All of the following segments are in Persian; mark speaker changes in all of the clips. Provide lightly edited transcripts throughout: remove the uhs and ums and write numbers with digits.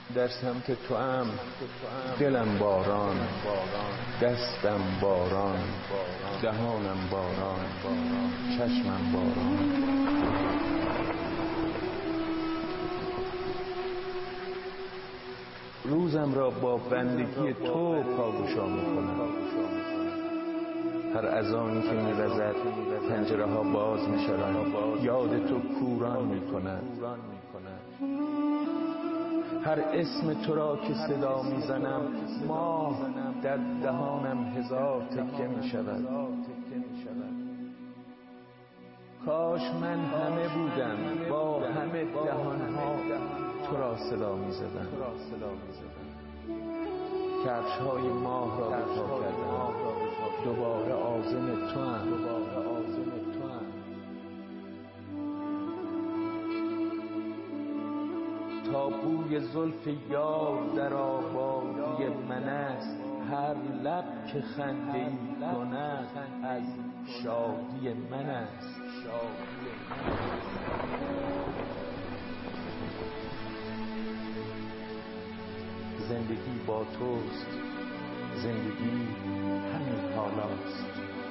Speaker 1: در سمت توام دلم باران، دستم باران، دهانم باران، چشمم باران. روزم را با بندگی تو پاگشا میکنم. هر اذانی که می‌وزد پنجره ها باز میشوند، یاد تو کوران میکند. هر اسم تو را که صدا میزنم، ماه در دهانم هزار تکه میشود. کاش من همه بودم، با همه دهانها تو را صدا میزدم. کفش‌های ماه را به پا کردم، دوباره عازم توام. تا بوی زلف یار در آبادی من است، هر لب که خنده‌ای کند از شادی من است. زندگی با توست، زندگی همین حالاست.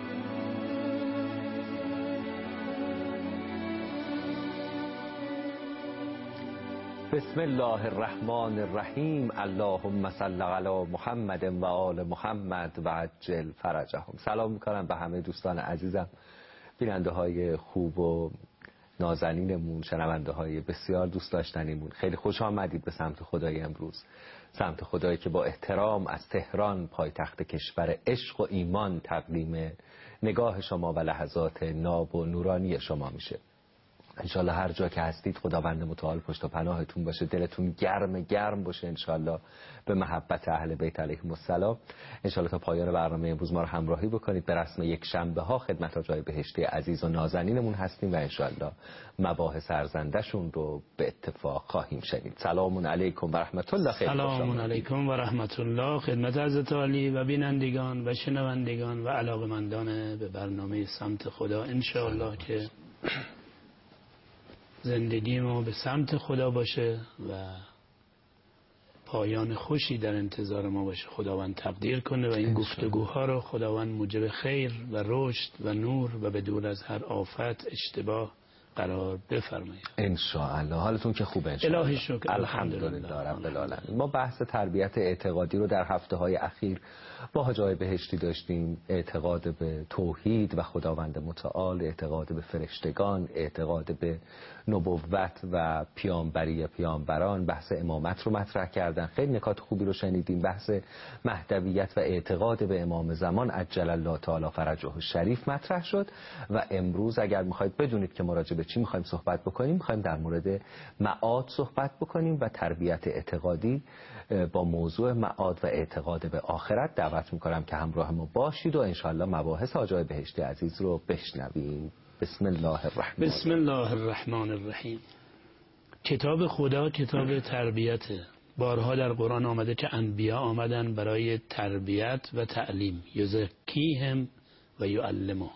Speaker 2: بسم الله الرحمن الرحیم. اللهم صل علی محمد و آل محمد و عجل فرجهم. سلام میکنم به همه دوستان عزیزم، بیننده های خوب و نازنینمون، شنونده های بسیار دوست داشتنیمون. خیلی خوش آمدید به سمت خدای امروز، سمت خدایی که با احترام از تهران، پایتخت کشور عشق و ایمان، تقدیم نگاه شما و لحظات ناب و نورانی شما میشه. انشالله هر جا که هستید خداوند متعال پشت و پناهتون باشه، دلتون گرم باشه انشالله به محبت اهل بیت علیهم السلام. انشالله تا پایان برنامه امروز ما رو همراهی بکنید. به رسم یک شنبه ها خدمت جای بهشتی عزیز و نازنینمون هستیم و انشالله مباحث ارزندشون رو به اتفاق خواهیم شنید. سلام علیکم و رحمت الله.
Speaker 3: سلام علیکم و رحمت الله خدمت حضرت عالی و بینندگان و شنوندگان و علاقمندان به برنامه سمت خدا. انشالله که زندگی ما به سمت خدا باشه و پایان خوشی در انتظار ما باشه. خداوند تقدیر کنه و این گفتگوها رو خداوند موجب خیر و رشد و نور و به دور از هر آفت اشتباه قرار بفرمایید
Speaker 2: ان شاء الله. حالتون که خوبه ان شاء الله؟
Speaker 3: الهی شکر
Speaker 2: الحمدلله رب العالمین. ما بحث تربیت اعتقادی رو در هفته‌های اخیر با حاجی بهشتی داشتیم. اعتقاد به توحید و خداوند متعال، اعتقاد به فرشتگان، اعتقاد به نبوت و پیامبری پیامبران، بحث امامت رو مطرح کردن. خیلی نکات خوبی رو شنیدیم. بحث مهدویت و اعتقاد به امام زمان عجل الله تعالی فرجه الشریف مطرح شد و امروز اگر میخواید بدونید که ما راجع به چی میخوایم صحبت بکنیم، میخوایم در مورد معاد صحبت بکنیم و تربیت اعتقادی با موضوع معاد و اعتقاد به آخرت. دعوت میکنم که همراه ما باشید و انشاءالله مباحث حاجی بهشتی عزیز رو بشنویم. بسم الله
Speaker 3: الرحمن الرحیم. کتاب خدا کتاب تربیته. بارها در قرآن آمده که انبیا آمدن برای تربیت و تعلیم. یزکیهم و یعلمهم.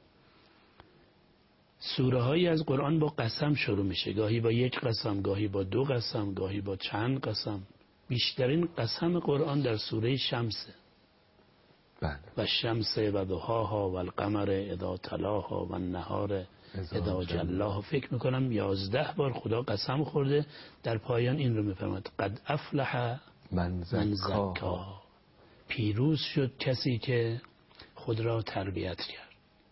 Speaker 3: سوره هایی از قرآن با قسم شروع میشه، گاهی با یک قسم، گاهی با دو قسم، گاهی با چند قسم. بیشترین قسم قرآن در سوره شمسه. و الشمس و ضحاها و القمر اذا تلاها و النهار اذا جلاها. فکر میکنم 11 بار خدا قسم خورده. در پایان این رو میفرماید قد افلح من زکاها. پیروز شد کسی که خود را تربیت کرد.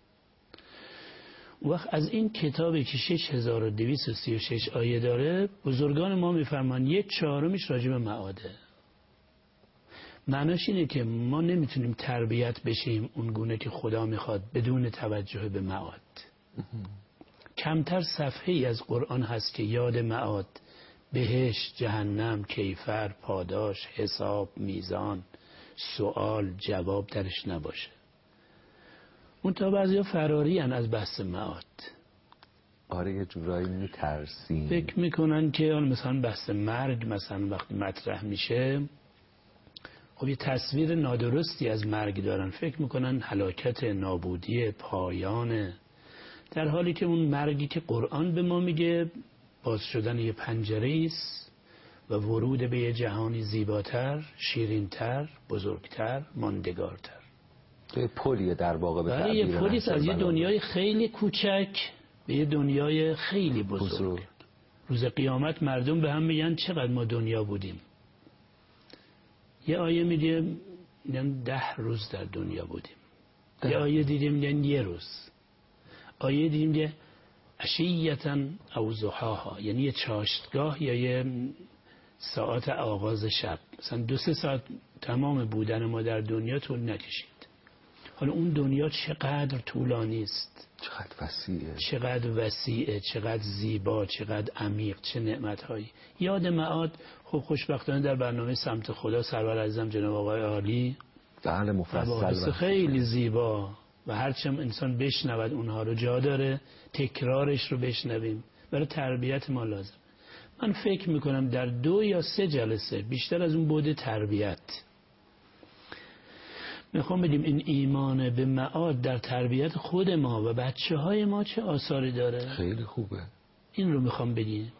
Speaker 3: وقت از این کتابی که 6236 آیه داره، بزرگان ما میفرمان 1/4 راجع به معاده. معناش اینه که ما نمیتونیم تربیت بشیم اون گونه که خدا میخواد بدون توجه به معاد. کمتر صفحه ای از قرآن هست که یاد معاد، بهشت، جهنم، کیفر، پاداش، حساب، میزان، سوال، جواب درش نباشه. اون تا بعضی ها فراری هن از بحث معاد.
Speaker 2: آره یه جورایی میترسیم.
Speaker 3: فکر میکنن که مثلا بحث مرگ مثلا وقتی مطرح میشه، خب یه تصویر نادرستی از مرگ دارن. فکر میکنن هلاکت، نابودی، پایانه، در حالی که اون مرگی که قرآن به ما میگه باز شدن یه پنجره است و ورود به یه جهانی زیباتر، شیرینتر، بزرگتر، ماندگارتر.
Speaker 2: یه پلیه در واقع به
Speaker 3: برای یه پلیس از یه دنیای خیلی کوچک به یه دنیای خیلی بزرگ. روز قیامت مردم به هم میگن چقدر ما دنیا بودیم. یه آیه میگه 10 روز در دنیا بودیم. یه آیه دیگه میگن 1 روز. آیه دیگه میگه عشیةً او ضحاها، یعنی یه چاشتگاه یا یه ساعت آغاز شب. مثلا 2-3 ساعت تمام بودن ما در دنیا طول نکشید. حالا اون دنیا چقدر طولانی است، چقدر وسیعه، چقدر زیبا، چقدر عمیق، چه نعمتهایی. یاد معاد. خب خوشبختانه در برنامه سمت خدا سرور عزیزم جناب آقای عالی
Speaker 2: بله مفصل
Speaker 3: خیلی زیبا و هرچند انسان بشنود اونها رو جا داره تکرارش رو بشنویم، برای تربیت ما لازم. من فکر میکنم در 2 یا 3 جلسه بیشتر از اون بود تربیت میخوام بدیم این ایمان به معاد در تربیت خود ما و بچه های ما چه آثاری داره.
Speaker 2: خیلی خوبه.
Speaker 3: این رو میخوام بدیم.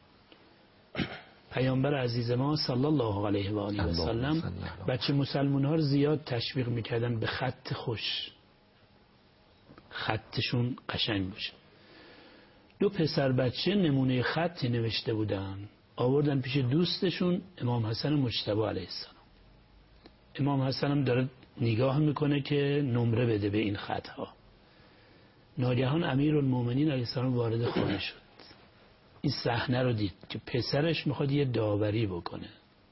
Speaker 3: پیامبر عزیز ما صلی الله علیه و آله و سلم بچه مسلمان ها رو زیاد تشویق میکردن به خط خوش، خطشون قشنگ باشه. 2 پسر بچه نمونه خطی نوشته بودن، آوردن پیش دوستشون امام حسن مجتبی علیه السلام. امام حسن هم داره نگاه میکنه که نمره بده به این خطها. ناگهان امیرالمومنین علیه السلام وارد خانه شد. این صحنه رو دید که پسرش میخواد یه داوری بکنه.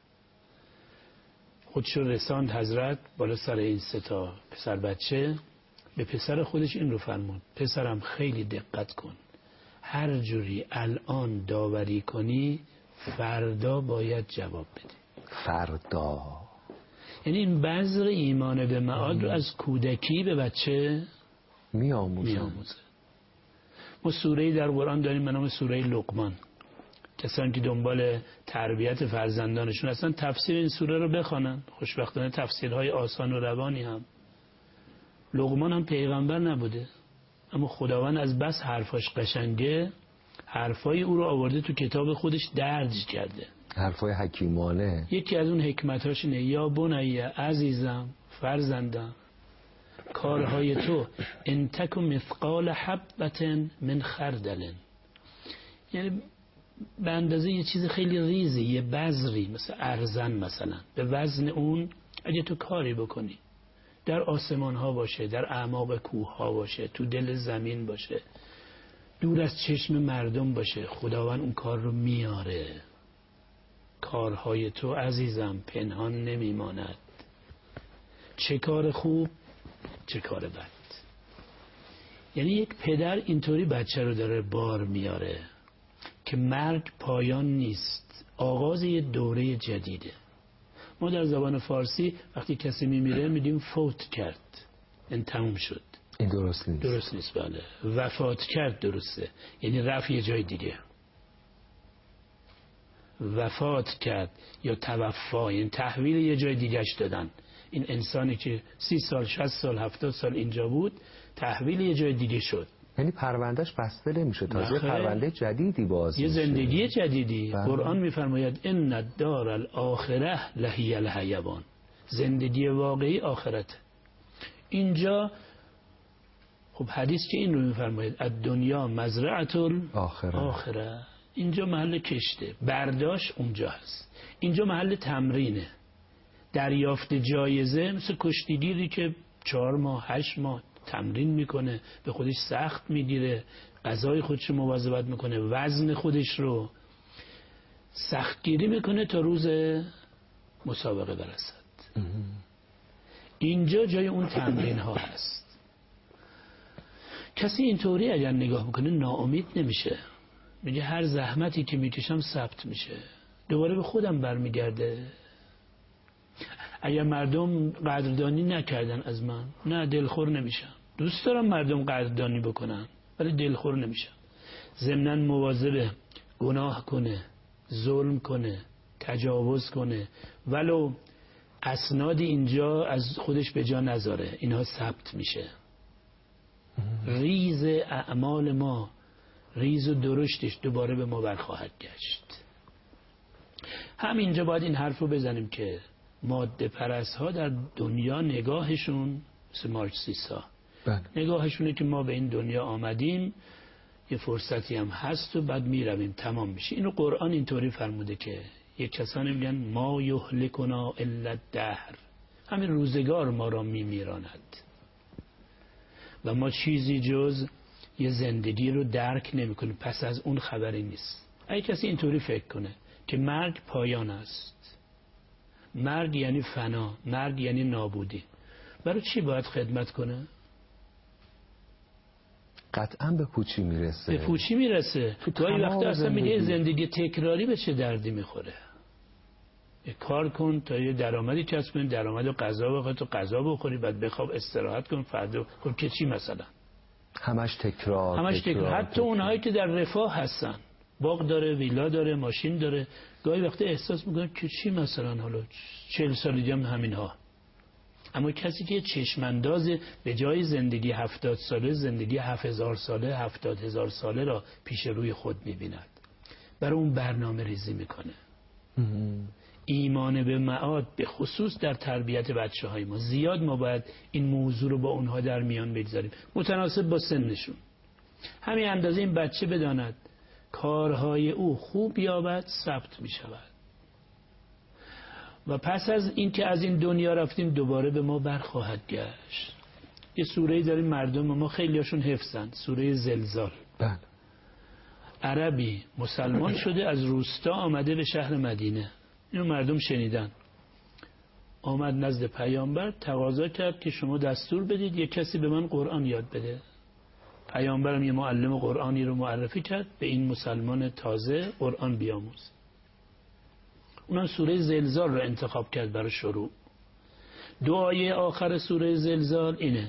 Speaker 3: خودشو رساند حضرت بالا سر این 3 پسر بچه. به پسر خودش این رو فرمود پسرم خیلی دقت کن، هر جوری الان داوری کنی فردا باید جواب بدی.
Speaker 2: فردا
Speaker 3: یعنی این بذر ایمان به معاد رو از کودکی به بچه میآموزه. ما سوره‌ای در قرآن داریم به نام سوره لقمان. کسانی که دنبال تربیت فرزندانشون هستن تفسیر این سوره رو بخوانن. خوشبختانه تفسیرهای آسان و روانی هم. لقمان هم پیغمبر نبوده، اما خداوند از بس حرفاش قشنگه حرفای او رو آورده تو کتاب خودش درج کرده.
Speaker 2: حرفای حکیمانه.
Speaker 3: یکی از اون حکمتاش اینه یا بنیه عزیزم فرزندم کارهای تو ان تک مثقال حبة من خردل، یعنی به اندازه یه چیز خیلی ریزی، یه بذری مثل ارزن مثلا، به وزن اون اگه تو کاری بکنی در آسمان ها باشه، در اعماق کوه ها باشه، تو دل زمین باشه، دور از چشم مردم باشه، خداوند اون کار رو میاره. کارهای تو عزیزم پنهان نمیماند، چه کار خوب چه کار بد. یعنی یک پدر اینطوری بچه رو داره بار میاره که مرگ پایان نیست، آغاز یه دوره جدیده. ما در زبان فارسی وقتی کسی میمیره میگیم فوت کرد، این تموم شد.
Speaker 2: این درست نیست.
Speaker 3: درست نیست. بله وفات کرد درسته، یعنی رفت یه جای دیگه. وفات کرد یا توفا یعنی تحویل یه جای دیگهش دادن. این انسانی که 30 سال 60 سال 70 سال اینجا بود تحویل یه جای دیگه شد،
Speaker 2: یعنی پروندهش بسته نمیشه، تازه پرونده جدیدی باز
Speaker 3: یه
Speaker 2: میشه.
Speaker 3: زندگی جدیدی. قرآن میفرماید ان الدار الاخره لهی الحیوان، زندگی واقعی آخرت. اینجا خب حدیث که این رو میفرماید الدنیا مزرعه الاخره، اینجا محل کشته، برداشت اونجا هست. اینجا محل تمرینه، دریافت جایزه، مثل کشتیگیری که 4 ماه 8 ماه تمرین میکنه، به خودش سخت میگیره، غذای خودش رو مواظبت میکنه، وزن خودش رو سختگیری میکنه تا روز مسابقه برسد. اینجا جای اون تمرین ها هست. کسی اینطوری اگر نگاه بکنه ناامید نمیشه، میگه هر زحمتی که میکشم ثبت میشه، دوباره به خودم برمیگرده. اگر مردم قدردانی نکردن از من، نه دلخور نمیشم. دوست دارم مردم قدردانی بکنن ولی دلخور نمیشم. ضمناً مواظب گناه کنه، ظلم کنه، تجاوز کنه، ولو اسنادی اینجا از خودش به جا نذاره، اینها ثبت میشه. ریز اعمال ما، ریز و درشتش دوباره به ما برخواهد گشت. همینجا باید این حرف رو بزنیم که ماده پرست ها در دنیا نگاهشون مثل مارکسیست ها نگاهشونه که ما به این دنیا آمدیم یه فرصتی هم هست و بعد میرویم تمام میشه. اینو قرآن اینطوری فرموده که یک کسانی میگن ما یهلکنا الا الدهر، همین روزگار ما را میمیراند و ما چیزی جز یه زندگی رو درک نمیکنیم، پس از اون خبری نیست. اگه کسی اینطوری فکر کنه که مرگ پایان است، مرگ یعنی فنا، مرگ یعنی نابودی، برای چی باید خدمت کنه؟
Speaker 2: قطعا به پوچی میرسه.
Speaker 3: به پوچی میرسه. گاهی وقتا اصلا میگه زندگی تکراری به چه دردی میخوره؟ کار کن تا یه درآمدی کسب کنی، درآمد و غذا بخوای تو غذا بخوری، بعد بخواب استراحت کن، فردا خب که چی مثلا؟ همش تکرار. حتی اونهایی که در رفاه هستن، باغ داره، ویلا داره، ماشین داره، گاهی وقتا احساس میکنن که چی مثلا حالا 40 سال دیگه هم همینها. اما کسی که چشمانداز به جای زندگی 70 ساله زندگی 7000 ساله 70000 ساله را پیش روی خود می‌بیند، برای اون برنامه ریزی میکنه. ایمان به معاد به خصوص در تربیت بچه‌های ما زیاد ما باید این موضوع رو با اونها در میان بگذاریم، متناسب با سنشون. همین اندازه این بچه بداند کارهای او خوب یابد ثبت می‌شود و پس از این که از این دنیا رفتیم دوباره به ما برخواهد گشت. یه سوره‌ای داریم مردم ما خیلیاشون حفظن، سوره زلزال.
Speaker 2: بله.
Speaker 3: عربی مسلمان شده از روستا آمده به شهر مدینه، اینو مردم شنیدن، آمد نزد پیامبر تقاضا کرد که شما دستور بدید یک کسی به من قرآن یاد بده. پیامبرم یه معلم قرآنی رو معرفی کرد به این مسلمان تازه قرآن بیاموز. اونم سوره زلزال رو انتخاب کرد برای شروع. دعای آخر سوره زلزال اینه: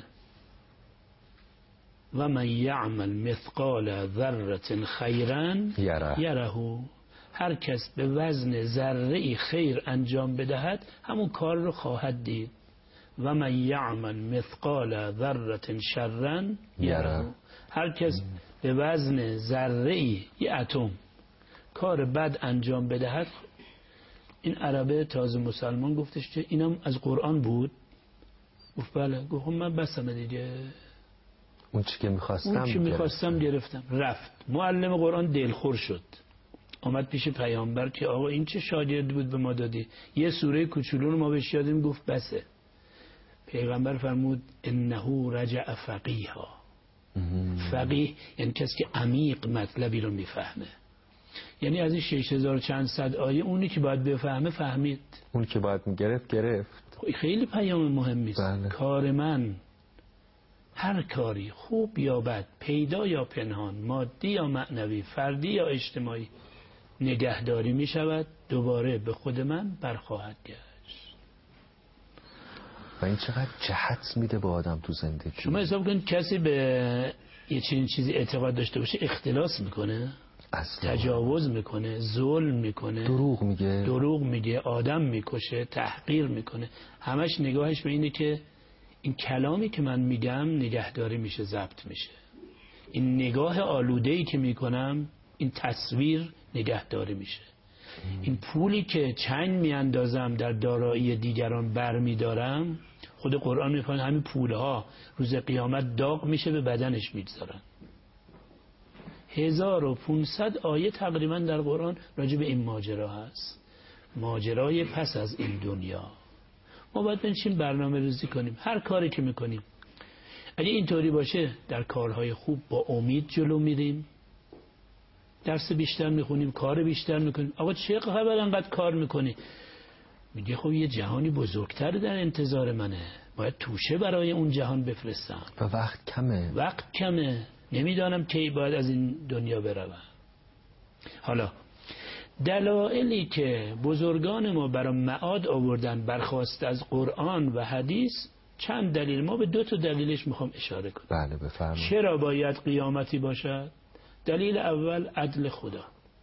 Speaker 3: و من یعمل مثقال ذره خیرا یره. هر کس به وزن ذره خیر انجام بدهد همون کار رو خواهد دید. و من یعمل مثقال ذره شرا یره. هر کس به وزن ذره یه اتم کار بد انجام بدهد. این عربه تازه مسلمان گفتش که اینم از قرآن بود. گفت بله. گفت من بسمه دیگه،
Speaker 2: اون چی که میخواستم
Speaker 3: گرفتم. رفت معلم قرآن دلخور شد، آمد پیش پیامبر که آقا این چه شاگردی بود به ما دادی، یه سوره کوچولو رو ما بهش یادیم. گفت بسه. پیغمبر فرمود انه رجع فقیها. فقیه یعنی کسی که عمیق مطلبی رو میفهمه، یعنی از این 6000 چند صد آیه اونی که باید بفهمه فهمید،
Speaker 2: اونی که باید میگرفت گرفت.
Speaker 3: خیلی پیام مهمی است. بله. کار من، هر کاری خوب یا بد، پیدا یا پنهان، مادی یا معنوی، فردی یا اجتماعی، نگهداری می شود دوباره به خود من برخواهد گشت.
Speaker 2: و این چقدر جهت میده به آدم تو زندگی.
Speaker 3: شما حساب کنید کسی به یه چیزی اعتقاد داشته باشه اختلاس میکنه، تجاوز میکنه، ظلم میکنه، دروغ میگه، آدم میکشه، تحقیر میکنه. همش نگاهش به اینه که این کلامی که من میگم نگهداری میشه، ضبط میشه. این نگاه آلوده‌ای که میکنم، این تصویر نگهداری میشه. این پولی که چنگ میاندازم در دارایی دیگران برمیدارم، خود قرآن میفرماید همین پولها روز قیامت داغ میشه به بدنش میگذارن. 1500 آیه تقریبا در قرآن راجع به این ماجرا هست، ماجرای پس از این دنیا. ما باید بنشیم برنامه ریزی کنیم. هر کاری که میکنیم اگه اینطوری باشه در کارهای خوب با امید جلو میریم، درس بیشتر میخونیم، کار بیشتر میکنیم. آقا چه خبر انقدر کار میکنی؟ میگه خب یه جهانی بزرگتر در انتظار منه، باید توشه برای اون جهان بفرستم
Speaker 2: و وقت کمه. نمیدانم کی باید از این دنیا بروم. حالا دلایلی که بزرگان ما برای معاد آوردن برخواست از قرآن و حدیث، چند دلیل. ما به 2 تا دلیلش میخوام اشاره کنم. بله بفرمایید.
Speaker 3: چرا باید قیامتی باشد؟ دلیل اول عدل خدا.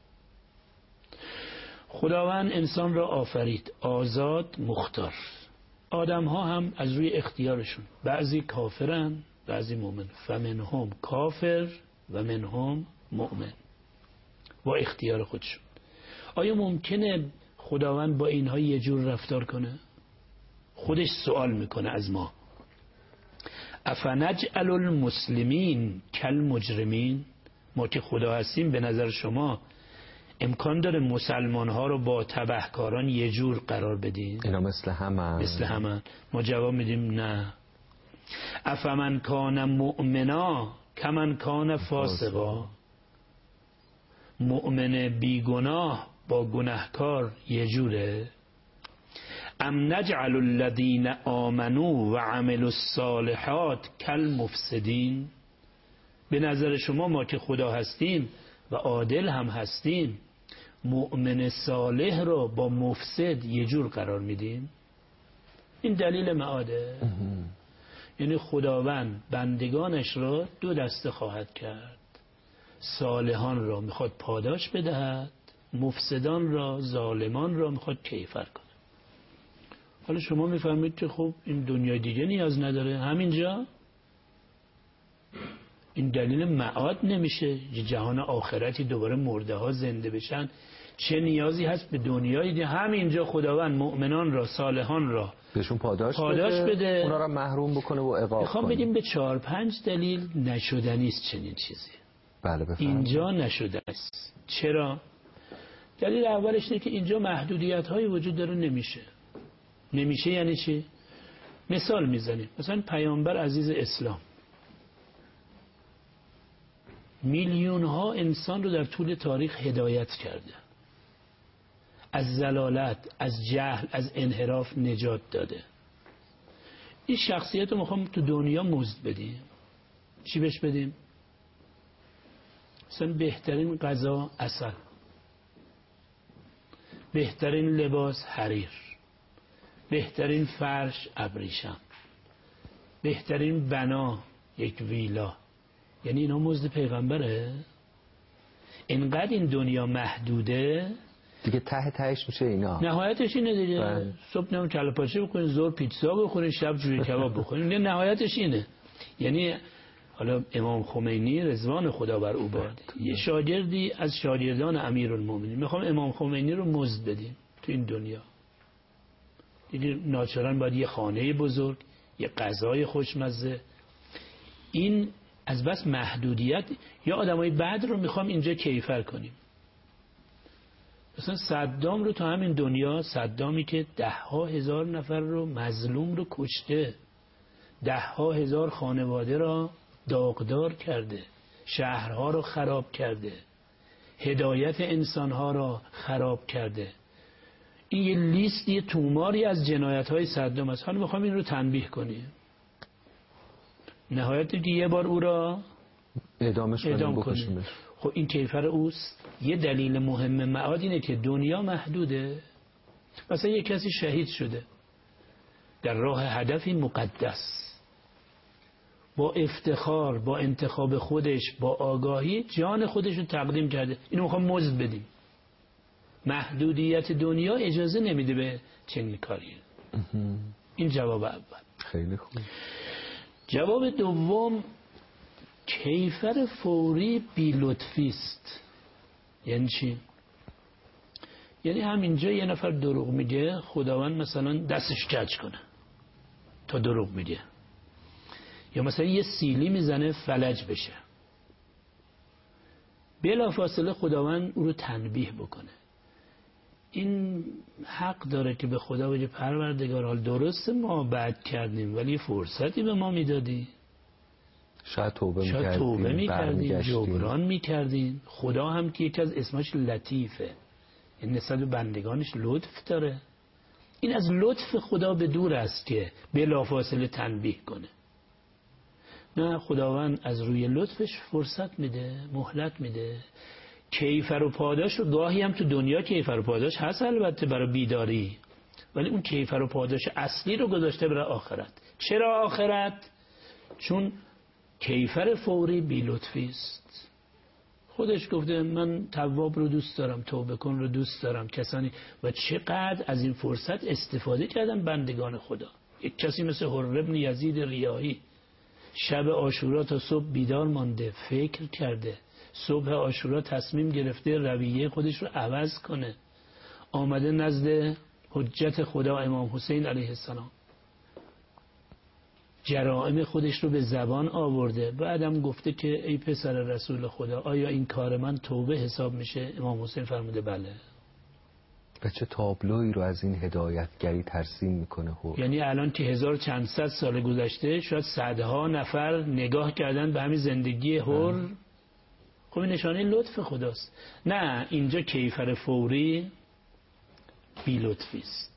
Speaker 3: خداوند انسان را آفرید آزاد مختار. آدم ها هم از روی اختیارشون، بعضی کافرن بعضی مؤمن، فمنهم کافر و منهم مؤمن، با اختیار خودشون. آیا ممکنه خداوند با اینها یه جور رفتار کنه؟ خودش سوال میکنه از ما. افنجعل المسلمین کالمجرمین؟ ما که خدا هستیم به نظر شما امکان داره مسلمان ها رو با تبهکاران یه جور قرار بدیم؟
Speaker 2: اینا مثل همه.
Speaker 3: ما جواب میدیم نه. افمن کان مؤمنا کمن کان فاسقا؟ مؤمن بیگناه با گناهکار یه جوره؟ ام نجعل الذین آمنوا و عملوا الصالحات کالمفسدین؟ به نظر شما ما که خدا هستیم و عادل هم هستیم مؤمن صالح رو با مفسد یه جور قرار میدیم؟ این دلیل معاده. یعنی خداوند بندگانش را دو دسته خواهد کرد. صالحان را میخواد پاداش بدهد، مفسدان را، ظالمان را میخواد کیفر کنه. حالا شما میفهمید که خب این دنیای دیگه نیاز نداره، همینجا این دلیل معاد نمیشه جهان آخرتی دوباره مرده ها زنده بشن. چه نیازی هست به دنیای دیگه؟ همینجا خداوند مؤمنان را، صالحان را
Speaker 2: بهشون پاداش بده، اونا را محروم بکنه و عقاب کنه.
Speaker 3: میخوام بدیم به 4-5 دلیل نشدنی است چنین چیزی.
Speaker 2: بله بفرمایید.
Speaker 3: اینجا نشده است. چرا؟ دلیل اولش اینه که اینجا محدودیت های وجود داره. نمیشه یعنی چی؟ مثال میزنیم. مثلا پیامبر عزیز اسلام میلیون ها انسان رو در طول تاریخ هدایت کرده، از ضلالت، از جهل، از انحراف نجات داده. این شخصیت رو میخوام تو دنیا مزد بدیم. چی بهش بدیم؟ مثلا بهترین غذا عسل، بهترین لباس حریر، بهترین فرش ابریشم، بهترین بنا یک ویلا. یعنی اینا مزد پیغمبره؟ اینقدر این دنیا محدوده
Speaker 2: دیگه، تهش میشه اینا.
Speaker 3: نهایتش اینه دیگه. صبح نم کله پاچه بکنین، ظهر پیتزا بخورین، شب جوری کباب بخورین. نهایتش اینه. یعنی حالا امام خمینی رضوان خدا بر او باد، یه شاگردی از شاگردان امیرالمومنین، میخوام امام خمینی رو مزد بدیم تو این دنیا. دیگه ناچارن باید یه خانه بزرگ، یه غذای خوشمزه. این از بس محدودیت. یا آدمای بد رو میخوام اینجا کیفر کنیم. مثلا صدام رو تو همین دنیا، صدامی که 10,000 نفر رو مظلوم رو کشته، 10,000 خانواده را داغدار کرده، شهرها رو خراب کرده، هدایت انسانها را خراب کرده. این یه لیست، یه توماری از جنایت‌های صدام است. حالا میخوام این رو تنبیه کنیم. نهایت که یه بار او را اعدام کنیم. خب این کیفر اوست. یه دلیل مهم معاد اینه که دنیا محدوده. مثلا یه کسی شهید شده در راه هدفی مقدس، با افتخار، با انتخاب خودش، با آگاهی جان خودش رو تقدیم کرده. اینو میخوام مزد بدیم. محدودیت دنیا اجازه نمیده به چنین کاری. این جواب اول.
Speaker 2: خیلی خوب.
Speaker 3: جواب دوم، کیفر فوری بی لطفی است. یعنی چی؟ یعنی همینجا یه نفر دروغ میگه، خداوند مثلا دستش کج کنه تا دروغ میگه، یا مثلا یه سیلی میزنه فلج بشه، بلافاصله خداوند او رو تنبیه بکنه. این حق داره که به خدا بگه پروردگار، حال درسته ما بد کردیم ولی فرصتی به ما میدادی،
Speaker 2: شاید توبه
Speaker 3: میکردیم، جبران میکردیم. خدا هم که یکی از اسمش لطیفه، این نسبت به بندگانش لطف داره. این از لطف خدا به دور است که بلافاصله تنبیه کنه. نه، خداوند از روی لطفش فرصت میده، مهلت میده. کیفر و پاداش رو گاهی هم تو دنیا کیفر و پاداش هست البته برای بیداری، ولی اون کیفر و پاداش اصلی رو گذاشته برای آخرت. چرا آخرت؟ چون کیفر فوری بی لطفی است. خودش گفته من تواب رو دوست دارم، توبه کن رو دوست دارم. کسانی و چقدر از این فرصت استفاده کردن بندگان خدا. یک کسی مثل حر بن یزید ریاحی شب عاشورا تا صبح بیدار مانده، فکر کرده، صبح عاشورا تصمیم گرفته رویه خودش رو عوض کنه. آمده نزد حجت خدا امام حسین علیه السلام، جرائم خودش رو به زبان آورده، بعدم گفته که ای پسر رسول خدا آیا این کار من توبه حساب میشه؟ امام حسین فرموده بله.
Speaker 2: و چه تابلویی رو از این هدایتگری ترسیم میکنه.
Speaker 3: یعنی الان که 1400 سال گذشته شاید صدها نفر نگاه کردن به همین زندگی حر. خب این نشانه لطف خداست. نه اینجا کیفر فوری بی لطفی است.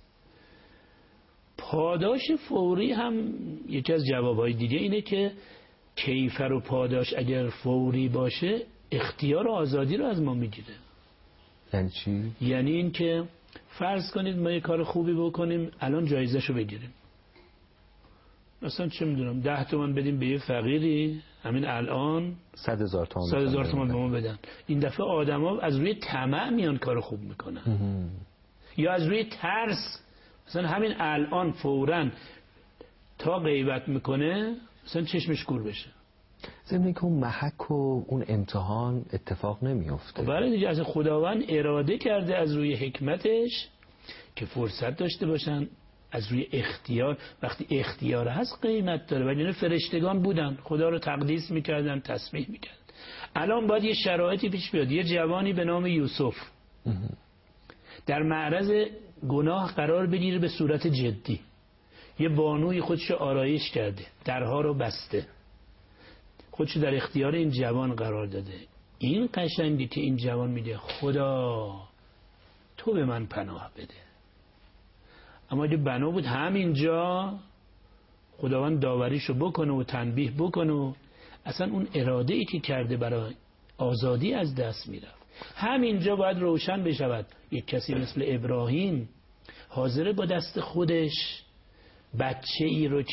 Speaker 3: پاداش فوری هم یکی از جوابهای دیگه اینه که کیفر و پاداش اگر فوری باشه اختیار و آزادی رو از ما میگیره.
Speaker 2: یعنی چی؟
Speaker 3: یعنی این که فرض کنید ما یه کار خوبی بکنیم الان جایزه‌شو بگیریم، مثلا چه میدونم 10 تومن بدیم به یه فقیری، همین الان
Speaker 2: 100,000 تومان
Speaker 3: 100,000 تومان به ما بدن. این دفعه آدما از روی طمع میان کار خوب میکنن یا از روی ترس. مثلا همین الان فوراً تا غیبت میکنه مثلا چشمش کور بشه.
Speaker 2: ضمن که اون محک و اون امتحان اتفاق نمیفته.
Speaker 3: برای دیگه از خداوند اراده کرده از روی حکمتش که فرصت داشته باشن، از روی اختیار. وقتی اختیار هست قیمت داره. ولی فرشتگان بودن خدا رو تقدیس میکردن، تسبیح میکردن. الان باید یه شرایطی پیش بیاد، یه جوانی به نام یوسف در معرض گناه قرار بگیره به صورت جدی. یه بانوی خودش آرایش کرده، درها رو بسته، خودش در اختیار این جوان قرار داده. این قشنگی که این جوان میگه خدا تو به من پناه بده. اما اگه بنا بود همینجا خداوند داوریشو بکنه و تنبیه بکنه و اصلا اون اراده ای که کرده برای آزادی از دست میرفت. همینجا باید روشن بشود یک کسی مثل ابراهیم حاضره با دست خودش بچه ای رو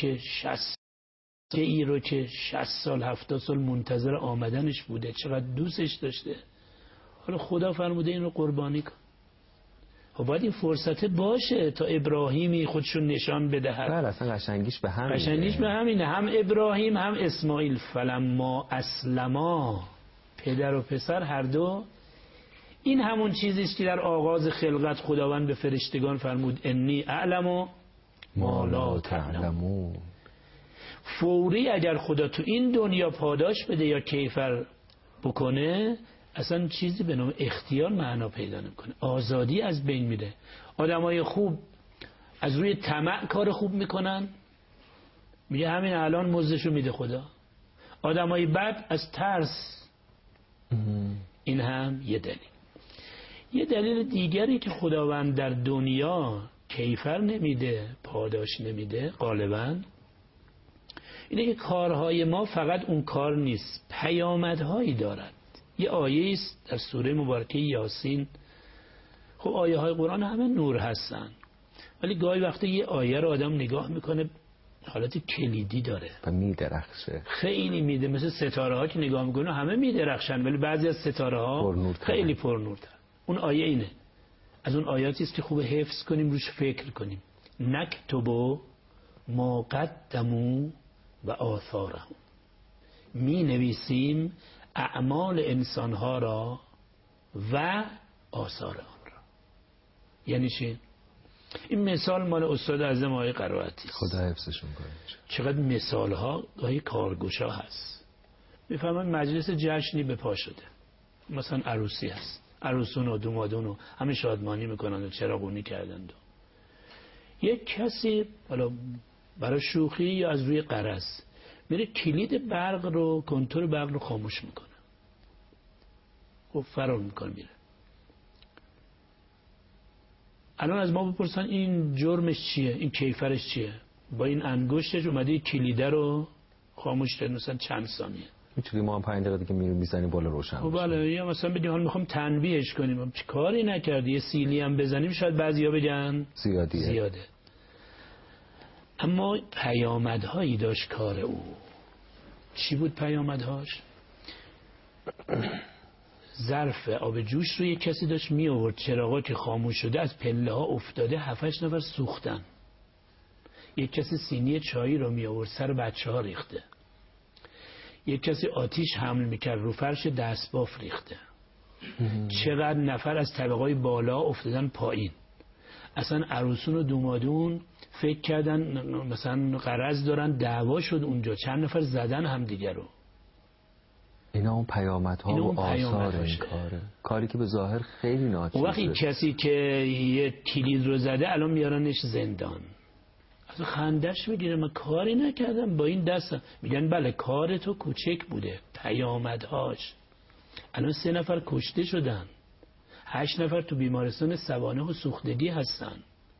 Speaker 3: که 60 سال 70 سال منتظر آمدنش بوده، چقدر دوستش داشته، حالا خدا فرموده این رو قربانی کن. خب باید این فرصت باشه تا ابراهیمی خودشو نشان بدهد.
Speaker 2: بله اصلا قشنگیش به
Speaker 3: همینه. هم ابراهیم هم اسماعیل فلما اسلما، پدر و پسر هر دو. این همون چیزیست که در آغاز خلقت خداوند به فرشتگان فرمود انی اعلم ما لا تعلمون. فوری اگر خدا تو این دنیا پاداش بده یا کیفر بکنه اصلا چیزی به نام اختیار معنا پیدا نمیکنه، آزادی از بین میره. آدمای خوب از روی طمع کار خوب میکنن، میگه همین الان مزدشو میده خدا. آدمای بد از ترس. این هم یه دلیل. یه دلیل دیگری که خداوند در دنیا کیفر نمیده، پاداش نمیده غالباً اینه که کارهای ما فقط اون کار نیست، پیامدهایی دارد. یه آیه است در سوره مبارکه یاسین. خب آیه های قرآن همه نور هستن، ولی گاهی وقتی یه آیه رو آدم نگاه میکنه حالت کلیدی داره
Speaker 2: و میدرخشه،
Speaker 3: خیلی میده. مثل ستاره ها که نگاه میکنه همه میدرخشن ولی بعضی از ستاره ها خیلی پرنورتر. اون آیه اینه، از اون آیاتی است که خوب حفظ کنیم، روش فکر کنیم. نکتبو ما قدمو و آثارهم، می نویسیم اعمال انسانها را و آثار آن را. یعنی چی؟ این مثال مال استاد اعظم آقای قرائتی است،
Speaker 2: خدا حفظشون کنه.
Speaker 3: چقدر مثال ها گاهی کارگشا هست. میفهمن مجلس جشنی به پا شده، مثلا عروسی هست، عروسون و دومادون و همه شادمانی میکنند و چراغونی کردند و یک کسی حالا برای شوخی یا از روی غرض میره کلید برق رو، کنترل برق رو خاموش میکنه. خب فرار میکنه میره. الان از ما بپرسن این جرمش چیه، این کیفرش چیه؟ با این انگشتش اومده کلیده رو خاموش کرد مثلا چند ثانیه.
Speaker 2: میتونی ما هم 5 دقیقه دیگه میریم میزنیم بالا روشن
Speaker 3: خب بله. یا مثلا بگیم حالا میخوام تنبیهش کنیم، چه کاری نکردی، یه سیلی هم بزنیم شاید بعضیا بگن زیاده. اما پیامدهایی داشت کار او. چی بود پیامدهاش؟ ظرف آب جوش رو یک کسی داشت می آورد، چراغا که خاموش شده از پله ها افتاده، 7-8 نفر سوختن. یک کسی سینی چایی رو می آورد سر بچه ها ریخته. یک کسی آتیش حمل میکرد رو فرش دستباف ریخته. چقدر نفر از طبقای بالا افتادن پایین. اصلا عروسون و دومادون فکر کردن مثلا غرض دارن، دعوا شد اونجا، چند نفر زدن هم دیگر رو.
Speaker 2: اینا اون پیامدها و آثار این کاره، کاری که به ظاهر خیلی ناچیزه.
Speaker 3: وقتی کسی که یه کلید رو زده الان میارنش زندان، از خندش میگیره، من کاری نکردم با این دستم. میگن بله کار تو کوچک بوده، پیامدهاش. الان 3 نفر کشته شدن، 8 نفر تو بیمارستان سوانح و سوختگی هستن.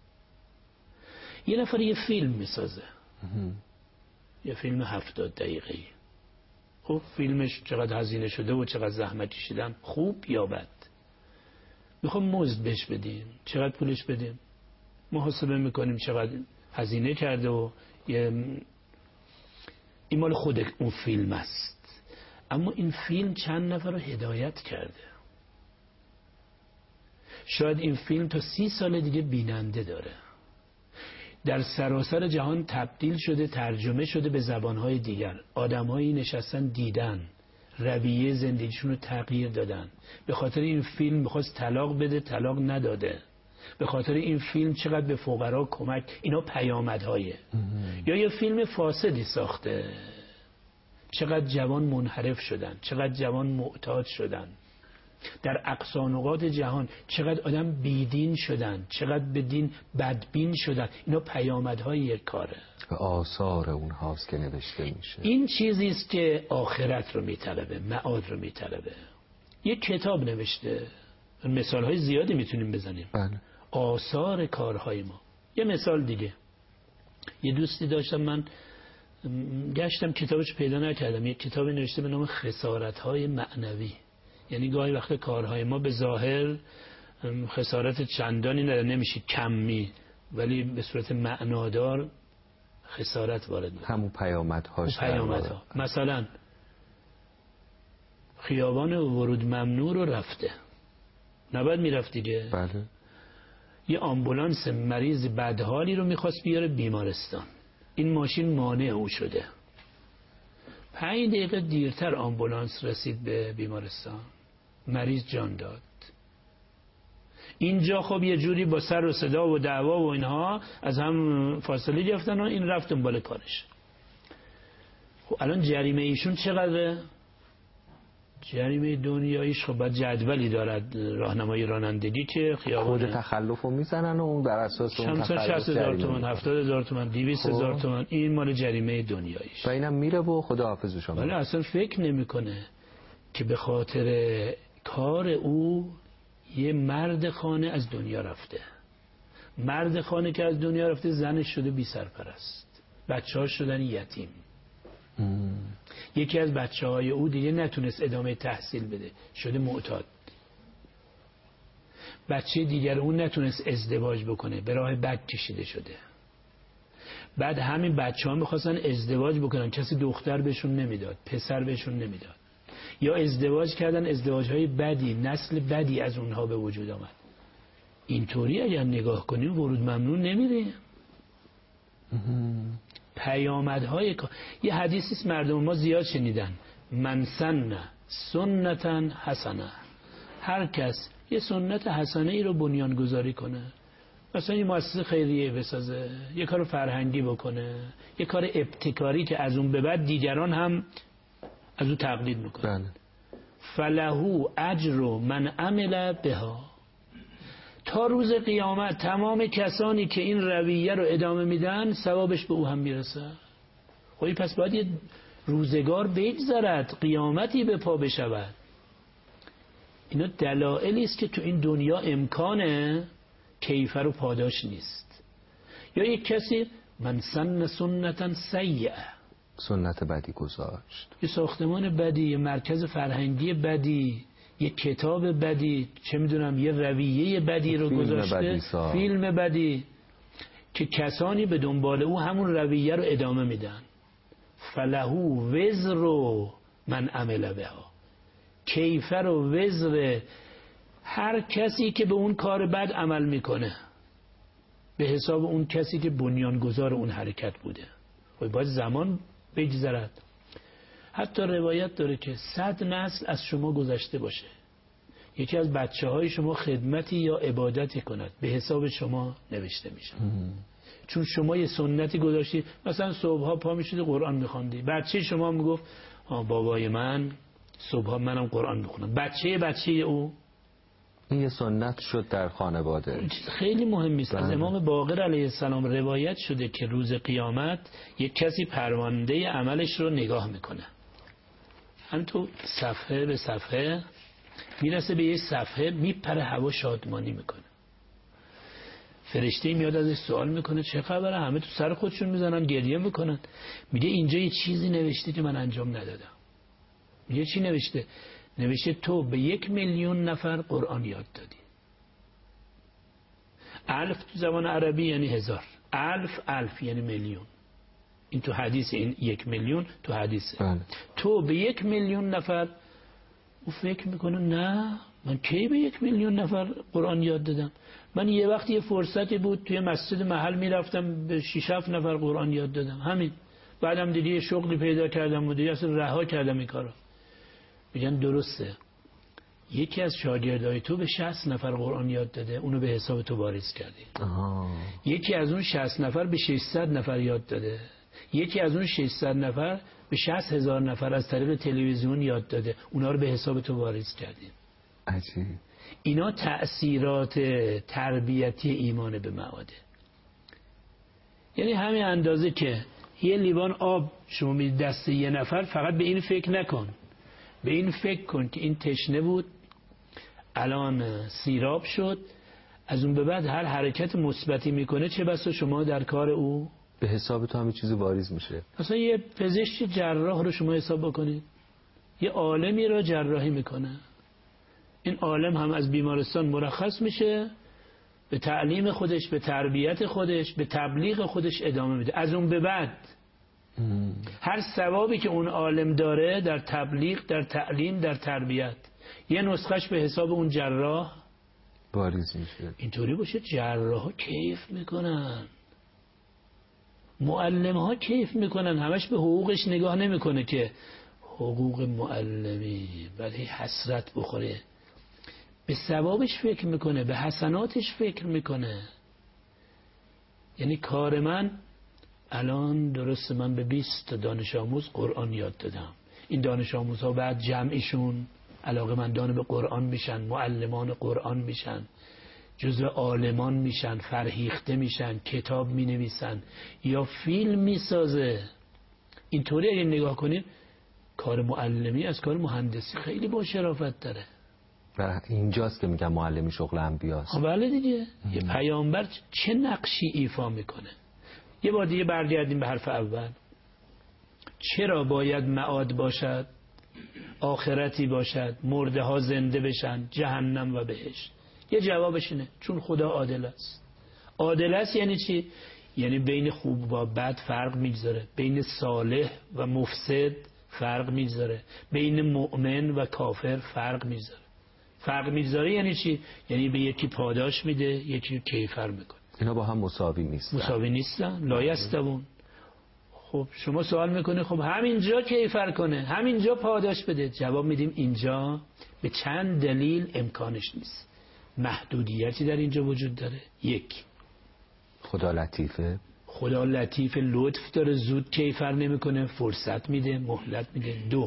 Speaker 3: یه نفر یه فیلم میسازه، یه فیلم 70 دقیقه‌ای. خب فیلمش چقدر هزینه شده و چقدر زحمت کشیدن، خوب یا بد. میخوام مزد بهش بدیم، چقدر پولش بدیم؟ محاسبه میکنیم چقدر هزینه کرده و این مال خود اون فیلم است. اما این فیلم چند نفر رو هدایت کرده. شاید این فیلم تا 30 سال دیگه بیننده داره، در سراسر جهان تبدیل شده، ترجمه شده به زبانهای دیگر. آدمهایی نشستن دیدن، رویه زندگیشون رو تغییر دادن. به خاطر این فیلم میخواست طلاق بده، طلاق نداده. به خاطر این فیلم چقدر به فقرا کمک. اینا پیامدهایه. یا یه فیلم فاسدی ساخته، چقدر جوان منحرف شدن، چقدر جوان معتاد شدن. در اقصا نقاط جهان چقدر آدم بیدین شدن، چقدر به دین بدبین شدن. اینا پیامدهای یک کاره،
Speaker 2: آثار اون هاست که نوشته میشه.
Speaker 3: این چیزی است که آخرت رو میطلبه، معاد رو میطلبه. یک کتاب نوشته، مثالهای زیادی میتونیم بزنیم.
Speaker 2: بله.
Speaker 3: آثار کارهای ما. یه مثال دیگه، یه دوستی داشتم، من گشتم کتابش پیدا نکردم. یک کتابی نوشته به نام خسارت‌های معنوی. یعنی گاهی وقت کارهای ما به ظاهر خسارت چندانی نداره، نمیشه کمی، ولی به صورت معنادار خسارت وارد میشه.
Speaker 2: همون پیامدهاش.
Speaker 3: پیامدها مثلا خیابان ورود ممنوع رو رفته، نباید میرفت دیگه.
Speaker 2: بله.
Speaker 3: یه آمبولانس مریض بدحالی رو میخواست بیاره بیمارستان، این ماشین مانع او شده. 5 دقیقه دیرتر آمبولانس رسید به بیمارستان، مریض جان داد. اینجا خب یه جوری با سر و صدا و دعوا و اینها از هم فاصله گرفتن و این رفت دنبال کارش. خب الان جریمه ایشون چقدره؟ جریمه دنیاییش خب باید جدولی دارد، راهنمای رانندگی که خیابان
Speaker 2: خود تخلفو میزنن و اون بر اساس اون تخلف
Speaker 3: 60,000 تومان، 70,000 تومان، 200,000 تومان، این مال جریمه دنیاییش.
Speaker 2: و اینم میره و خداحافظش میکنه.
Speaker 3: ولی اصلا فکر نمیکنه که به خاطر کار او یه مرد خانه از دنیا رفته. مرد خانه که از دنیا رفته، زنش شده بی سرپرست، بچه‌هاش شدن یتیم. یکی از بچه‌های او دیگه نتونست ادامه تحصیل بده، شده معتاد. بچه دیگر اون نتونست ازدواج بکنه، به راه بد کشیده شده. بعد همین بچه‌ها می‌خواستن ازدواج بکنن، کسی دختر بهشون نمیداد، پسر بهشون نمیداد. یا ازدواج کردن، ازدواج‌های بدی، نسل بدی از اونها به وجود آمد. اینطوری اگر نگاه کنیم ورود ممنوع نمیره. پیامدهای یه حدیثی است مردم ما زیاد شنیدن، من سن سنتا حسنه. هر کس یه سنت حسنه ای رو بنیان گذاری کنه، مثلا یه مؤسسه خیریه بسازه، یه کار فرهنگی بکنه، یه کار ابتکاری که از اون به بعد دیگران هم از اون تقلید میکنن، فلهو اجر من عمل بها. تا روز قیامت تمام کسانی که این رویه رو ادامه میدن ثوابش به او هم میرسه. خب پس باید یه روزگار بگذرد، قیامتی به پا بشود. اینا دلایلی است که تو این دنیا امکانه کیفر و پاداش نیست. یا یک کسی من سن سنتا سیئه،
Speaker 2: سنت بدی گذاشت،
Speaker 3: یه ساختمان بدی، یه مرکز فرهنگی بدی، یه کتاب بدی، چه میدونم یه رویه بدی رو گذاشته، فیلم بدی، که کسانی به دنبال او همون رویه رو ادامه میدن. فلهو وزر من عمل بها، کیفر و وزر هر کسی که به اون کار بد عمل میکنه به حساب اون کسی که بنیانگذار اون حرکت بوده. خب باید زمان بگذرد. حتی روایت داره که 100 نسل از شما گذشته باشه، یکی از بچه‌های شما خدمتی یا عبادتی کند به حساب شما نوشته میشه. چون شما یه سنتی گذاشتی، مثلا صبح‌ها پا میشدی قرآن می‌خوندی، بچه شما میگفت بابای من صبح‌ها منم قرآن می‌خونم، بچه او.
Speaker 2: این یه سنت شد در خانواده.
Speaker 3: خیلی مهم است. از امام باقر علیه السلام روایت شده که روز قیامت یک کسی پرونده عملش رو نگاه میکنه، هم تو صفحه به صفحه میرسه به یه صفحه میپره هوا شادمانی میکنه. فرشته میاد ازش سوال میکنه چه خبره؟ همه تو سر خودشون میزنن گریه میکنن. میگه اینجا یه چیزی نوشته که من انجام ندادم. میگه چی نوشته؟ نوشته تو به 1,000,000 نفر قرآن یاد دادی. 1000 تو زبان عربی یعنی 1000، 1000 یعنی میلیون. این تو حدیث، این 1,000,000 تو حدیثه. تو به 1,000,000 نفر. او فکر میکنه نه من کی به 1,000,000 نفر قرآن یاد دادم؟ من یه وقتی یه فرصتی بود توی مسجد محل میرفتم به 6-7 نفر قرآن یاد دادم، همین. بعدم دیدی یه شغلی پیدا کردم و دیگه اصلا رها کردم این کارو. میگن درسته، یکی از شاگردای تو به 60 نفر قرآن یاد داده، اونو به حساب تو واریز کردی. یکی از اون 60 نفر به 600 نفر یاد داده، یکی از اون 600 نفر به 60,000 نفر از طریق تلویزیون یاد داده، اونا رو به حساب تو واریز کردی.
Speaker 2: عجیب.
Speaker 3: اینا تأثیرات تربیتی ایمان به معاده. یعنی همین اندازه که یه لیوان آب شما میدید دست یه نفر، فقط به این فکر نکن، به این فکر کن که این تشنه بود الان سیراب شد، از اون به بعد هر حرکت مثبتی میکنه چه بسا شما در کار او
Speaker 2: به حساب تو همه چیزی واریز میشه.
Speaker 3: مثلا یه پزشک جراح رو شما حساب بکنید، یه عالمی رو جراحی میکنه، این عالم هم از بیمارستان مرخص میشه، به تعلیم خودش، به تربیت خودش، به تبلیغ خودش ادامه میده. از اون به بعد هر ثوابی که اون عالم داره در تبلیغ، در تعلیم، در تربیت، یه نسخش به حساب اون جراح
Speaker 2: واریز میشه.
Speaker 3: اینطوری باشه جراح ها کیف میکنن، معلم ها کیف میکنن، همش به حقوقش نگاه نمیکنه که حقوق معلمی ولی حسرت بخوره، به ثوابش فکر میکنه، به حسناتش فکر میکنه. یعنی کار من الان درسته، من به 20 دانش آموز قرآن یاد دادم، این دانش آموزها بعد جمعیشون علاقه‌مندان به قرآن میشن، معلمان قرآن میشن، جزو عالمان میشن، فرهیخته میشن، کتاب مینویسن یا فیلم میسازه. اینطوری اگه نگاه کنیم کار معلمی از کار مهندسی خیلی با شرافت داره.
Speaker 2: و اینجاست که میگم معلمی شغل انبیاست.
Speaker 3: بله دیگه. یه پیامبر چه نقشی ایفا میکنه؟ یه بار دیگه برگردیم به حرف اول. چرا باید معاد باشد، آخرتی باشد، مرده ها زنده بشن، جهنم و بهشت؟ یه جوابش اینه چون خدا عادل است. عادل است یعنی چی؟ یعنی بین خوب و بد فرق میذاره، بین صالح و مفسد فرق میذاره، بین مؤمن و کافر فرق میذاره. فرق میذاره یعنی چی؟ یعنی به یکی پاداش میده، یکی کیفر میکنه.
Speaker 2: اینا با هم مساوی نیستن.
Speaker 3: مساوی نیستن، لا یستوون. خب شما سوال میکنه خب همینجا کیفر کنه، همینجا پاداش بده. جواب میدیم اینجا به چند دلیل امکانش نیست. محدودیتی در اینجا وجود داره. یک،
Speaker 2: خدا لطیفه.
Speaker 3: خدا لطیف، لطف داره، زود کیفر نمیکنه، فرصت میده، مهلت میده. دو،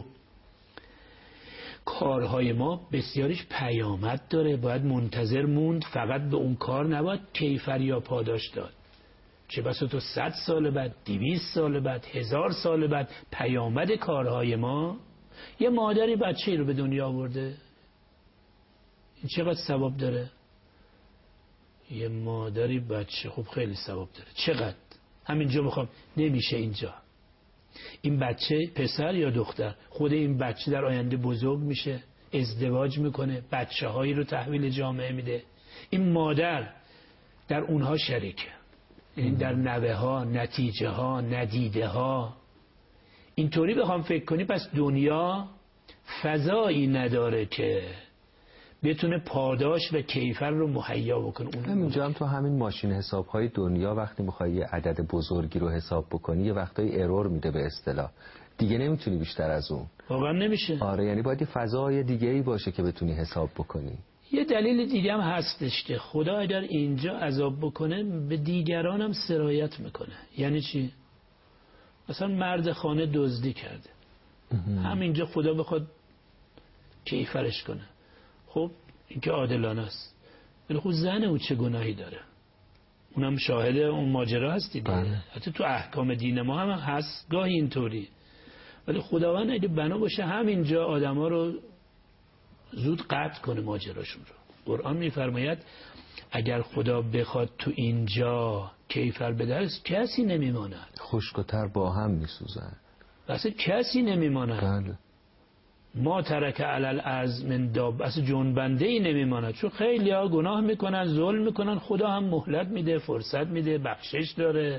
Speaker 3: کارهای ما بسیاریش پیامد داره، باید منتظر موند، فقط به اون کار نباید کیفر یا پاداش داد. چه بسا تو 100 سال بعد، 200 سال بعد، 1000 سال بعد پیامد کارهای ما. یه مادری بچه‌ای رو به دنیا آورده، این چقدر ثواب داره؟ یه مادری بچه، خب خیلی ثواب داره. چقدر؟ همینجا میخوام، نمیشه اینجا. این بچه پسر یا دختر، خود این بچه در آینده بزرگ میشه، ازدواج میکنه، بچه هایی رو تحویل جامعه میده. این مادر در اونها شریکه، این در نوه ها، نتیجه ها، ندیده ها. اینطوری بخوام فکر کنی پس دنیا فضایی نداره که بتونه پاداش و کیفر رو مهیا بکنه.
Speaker 2: همینجا هم تو همین ماشین حساب‌های دنیا وقتی می‌خوای یه عدد بزرگی رو حساب بکنی یه وقتایی ارور میده به اصطلاح. دیگه نمیتونی بیشتر از اون.
Speaker 3: واقعا نمیشه.
Speaker 2: آره یعنی باید یه فضای دیگه‌ای باشه که بتونی حساب بکنی.
Speaker 3: یه دلیل دیگه هم هستش که خدا اگر اینجا عذاب بکنه به دیگران هم سرایت میکنه. یعنی چی؟ مثلا مرد خانه دزدی کرده، همینجا خدا بخواد کیفرش کنه، خب این که عادلانه است، ولی خب زن او چه گناهی داره؟ اونم شاهد اون ماجرا هست دیگه. حتی تو احکام دین ما هم هست گاهی اینطوری. ولی خداوند اگه بنا باشه همینجا آدما رو زود قطع کنه ماجراشون رو. قرآن میفرماید اگر خدا بخواد تو اینجا کیفر بده کسی نمیماند.
Speaker 2: خشک و تر با هم میسوزن.
Speaker 3: اصلا کسی نمیماند.
Speaker 2: بله.
Speaker 3: ما ترک علی الارض من داب، اصلا جنبنده ای نمیماند. چون خیلی ها گناه میکنن، ظلم میکنن، خدا هم مهلت میده، فرصت میده، بخشش داره.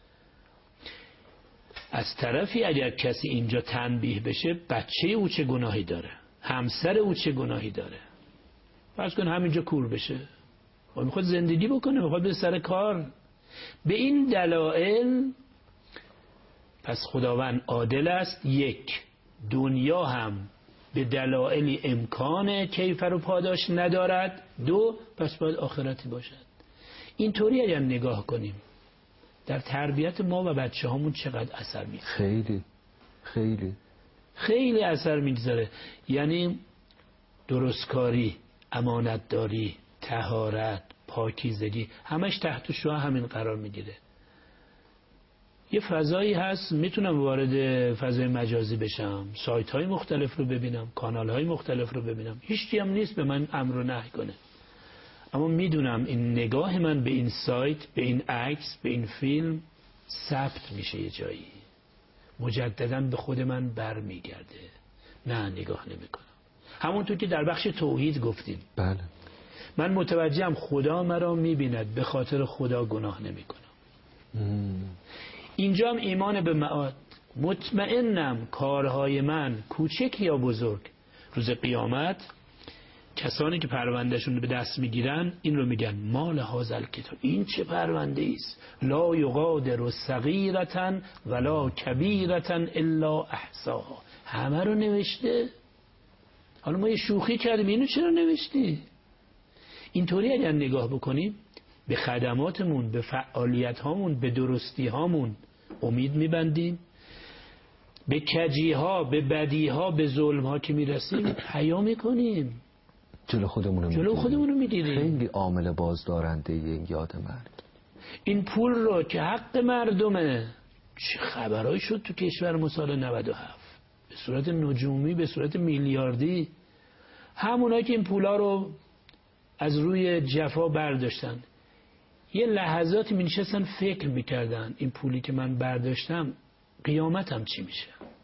Speaker 3: از طرفی اگر کسی اینجا تنبیه بشه بچه او چه گناهی داره، همسر او چه گناهی داره. فرض کن همینجا کور بشه، میخواد زندگی بکنه، میخواد به سر کار. به این دلایل پس خداوند عادل است. یک، دنیا هم به دلایلی امکان کیفر و پاداش ندارد. دو، پس باید آخرتی باشد. اینطوری اگر نگاه کنیم در تربیت ما و بچه هامون چقدر اثر میذاره.
Speaker 2: خیلی خیلی
Speaker 3: خیلی اثر میگذاره. یعنی درستکاری، امانتداری، طهارت، پاکیزگی، همش تحت شعاع همین قرار میگیره. یه فضایی هست میتونم وارد فضای مجازی بشم، سایت های مختلف رو ببینم، کانال های مختلف رو ببینم، هیچی هم نیست به من امر و نهی کنه، اما میدونم این نگاه من به این سایت، به این عکس، به این فیلم ثبت میشه یه جایی، مجددا به خود من برمیگرده. نه نگاه نمیکنم. همونطور که در بخش توحید گفتیم،
Speaker 2: بله،
Speaker 3: من متوجهم خدا مرا میبیند، به خاطر خدا گناه نمیکنم. اینجا هم ایمان به معاد، مطمئنم کارهای من کوچک یا بزرگ روز قیامت کسانی که پروندهشون رو به دست میگیرن این رو میگن مال هذا کتاب، این چه پرونده ایست، لا یغادر صغیرة ولا کبیرة الا احصاها. همه رو نوشته. حالا ما یه شوخی کردیم، اینو چرا نوشتی؟ اینطوری اگر نگاه بکنیم به خدماتمون، به فعالیت هامون، به درستی هامون امید میبندیم، به کجی ها، به بدی ها، به ظلم ها که میرسیم حیا میکنیم،
Speaker 2: جلو خودمونو
Speaker 3: میگیریم.
Speaker 2: خیلی عامل بازدارنده این یاد مرگ.
Speaker 3: این پول رو که حق مردمه، چه خبرهایی شد تو کشور ما سال 97 به صورت نجومی، به صورت میلیاردی. همونایی که این پولا رو از روی جفا برداشتن یه لحظاتی می نشستن فکر میکردن این پولی که من برداشتم قیامتم چی میشه؟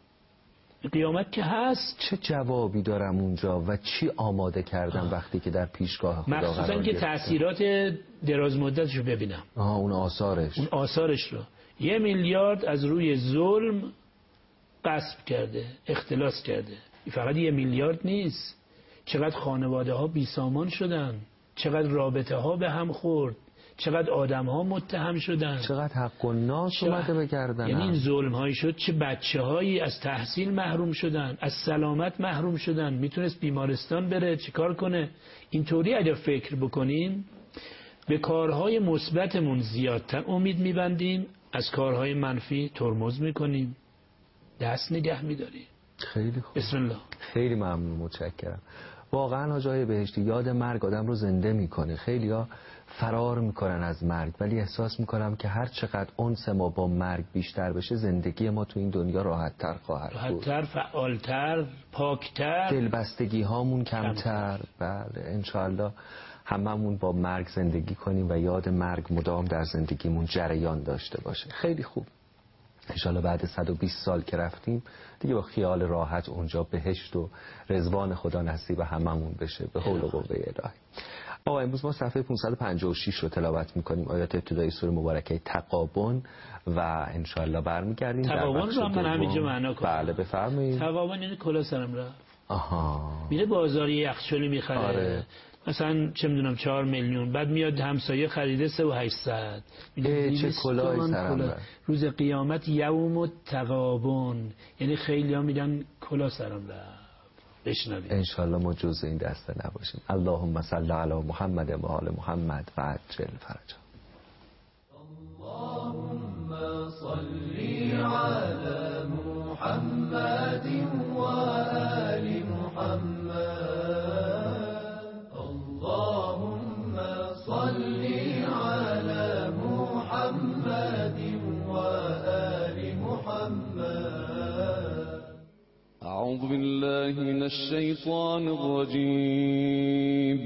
Speaker 3: قیامت که هست
Speaker 2: چه جوابی دارم اونجا و چی آماده کردم وقتی که در پیشگاه خدا قرار
Speaker 3: مخصوصا که تأثیرات دراز مدتشو ببینم.
Speaker 2: اون آثارش
Speaker 3: رو 1 میلیارد از روی ظلم غصب کرده، اختلاس کرده. فقط 1 میلیارد نیست، چقدر خانواده ها بیسامان شدن، چقدر رابطه ها به هم خورد، چقدر آدم ها متهم شدن،
Speaker 2: چقدر حق و ناس اومده بگردن.
Speaker 3: یعنی این ظلم هایی شد چه بچه هایی از تحصیل محروم شدن، از سلامت محروم شدن، میتونست بیمارستان بره چیکار کنه. اینطوری اگر فکر بکنیم به کارهای مثبتمون زیادتر امید میبندیم، از کارهای منفی ترمز میکنیم، دست نگه میداریم.
Speaker 2: خیلی خوب،
Speaker 3: بسم الله.
Speaker 2: خیلی ممنون، متشکرم. واقعا آقای بهشتی یاد مرگ آدم رو زنده میکنه. خیلی‌ها فرار میکنن از مرگ، ولی احساس میکنم که هر چقدر انس ما با مرگ بیشتر بشه زندگی ما تو این دنیا راحت‌تر خواهد بود، راحت‌تر،
Speaker 3: فعال‌تر، پاک‌تر،
Speaker 2: دلبستگی هامون کمتر. بله انشاءالله هممون با مرگ زندگی کنیم و یاد مرگ مدام در زندگیمون جریان داشته باشه. خیلی خوب. انشاءالله بعد 120 سال که رفتیم دیگه با خیال راحت اونجا بهشت و رضوان خدا نصیب هممون بشه به حول و قوه الهی. آقا امروز ما صفحه 556 رو تلاوت میکنیم، آیات ابتدایی سوره مبارکه تغابن، و انشاءالله برمیگردیم.
Speaker 3: تغابن رو من همینجا معنا کنم.
Speaker 2: بله بفرمایید.
Speaker 3: تغابن یعنی کلا سرم رفت.
Speaker 2: آها.
Speaker 3: میره بازاری یخچالی میخره.
Speaker 2: آره.
Speaker 3: مثلا چه میدونم 4 میلیون، بعد میاد همسایه خریده 3,800.
Speaker 2: چه کلاهی سرم رفت.
Speaker 3: روز قیامت یوم التغابن، یعنی خیلی ها میگن کلاه سرم رفت. بشنوید
Speaker 2: انشالله ما جز این دسته نباشیم. اللهم صل علی محمد و آل محمد و عجل فرجهم.
Speaker 4: اللهم صل على محمد و آل محمد. اللهم صل على محمد و آل محمد.
Speaker 5: أعوذ بالله من الشيطان الرجيم.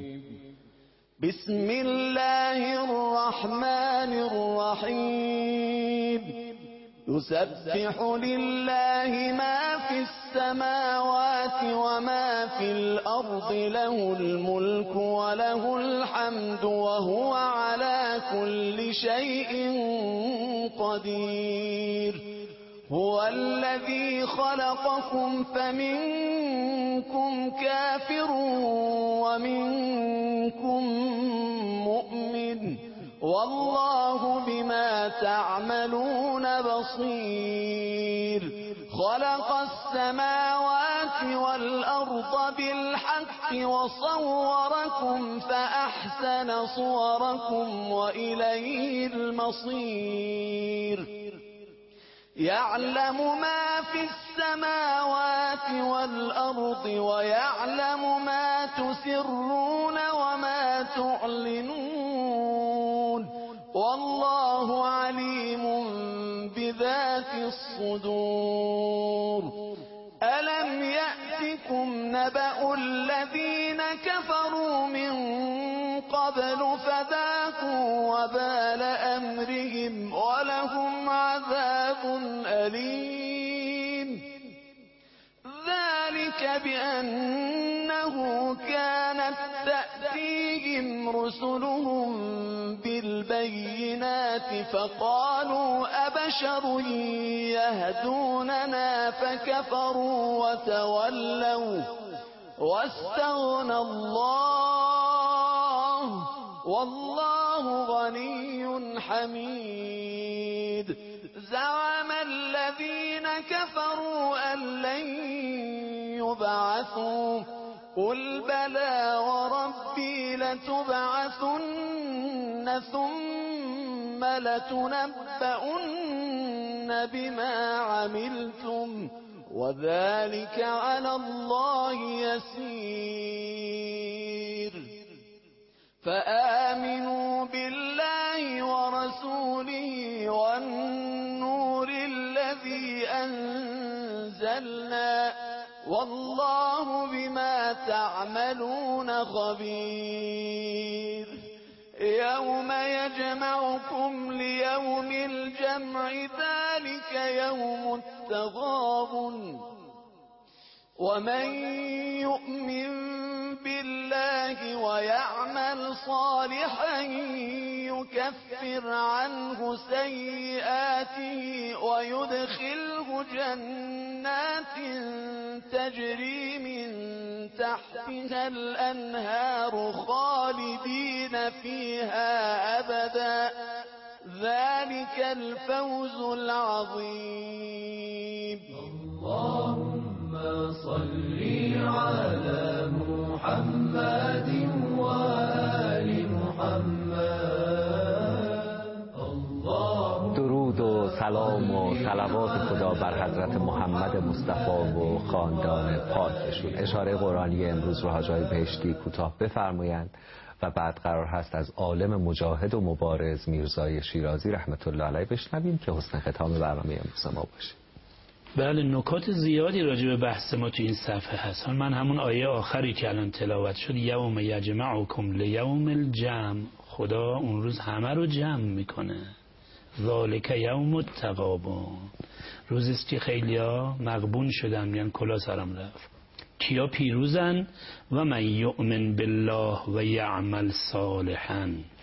Speaker 4: بسم الله الرحمن الرحيم. يسبح لله ما في السماوات وما في الأرض، له الملك وله الحمد وهو على كل شيء قدير. هو الذي خلقكم فمنكم كافر ومنكم مؤمن، والله بما تعملون بصير. خلق السماوات والأرض بالحق وصوركم فأحسن صوركم وإليه المصير. يعلم ما في السماوات والأرض ويعلم ما تسرون وما تعلنون، والله عليم بذات الصدور. ألم يأتكم نبأ الذين كفروا من قبل فذاقوا وبال أمرهم ولهم عذاب أليم. ذلك بأنه كانت تأتيهم رسلهم بالبينات فقالوا أبشر يهدوننا فكفروا وتولوا واستغنى الله والله غني حميد. زعم الذين كفروا أن لن يبعثوا، قل بلى وربي لتبعثن ثم لتنبؤن بما عملتم وذلك على الله يسير. فآمنوا بالله ورسوله والنور الذي أنزلنا، والله بما تعملون خبير. يوم يجمعكم ليوم الجمع ذلك يوم التغابن. ومن يؤمن بالله ويعمل صالحا يكفر عنه سيئاته ويدخله جنات تجري من تحتها الأنهار خالدين فيها أبدا، ذلك الفوز العظيم.
Speaker 6: اللهم صل على محمد وآل محمد.
Speaker 2: درود و سلام و صلوات خدا بر حضرت محمد مصطفی و خاندان پاکشون. اشاره قرآنی امروز رو حاج آقای بهشتی کوتاه بفرمایند و بعد قرار هست از عالم مجاهد و مبارز میرزای شیرازی رحمت الله علیه بشنویم که حسن ختام برنامه امروز ما باشه.
Speaker 3: بله، نکات زیادی راجع به بحث ما تو این صفحه هست. من همون آیه آخری که الان تلاوت شد، یوم یجمعکم لیوم الجمع، خدا اون روز همه رو جمع میکنه. ذالک یوم التغابن، روزی است که خیلیا مغبون شدن، میگن کلا سرم رفت. کیا پیروزن؟ و من یؤمن بالله و یعمل صالحا،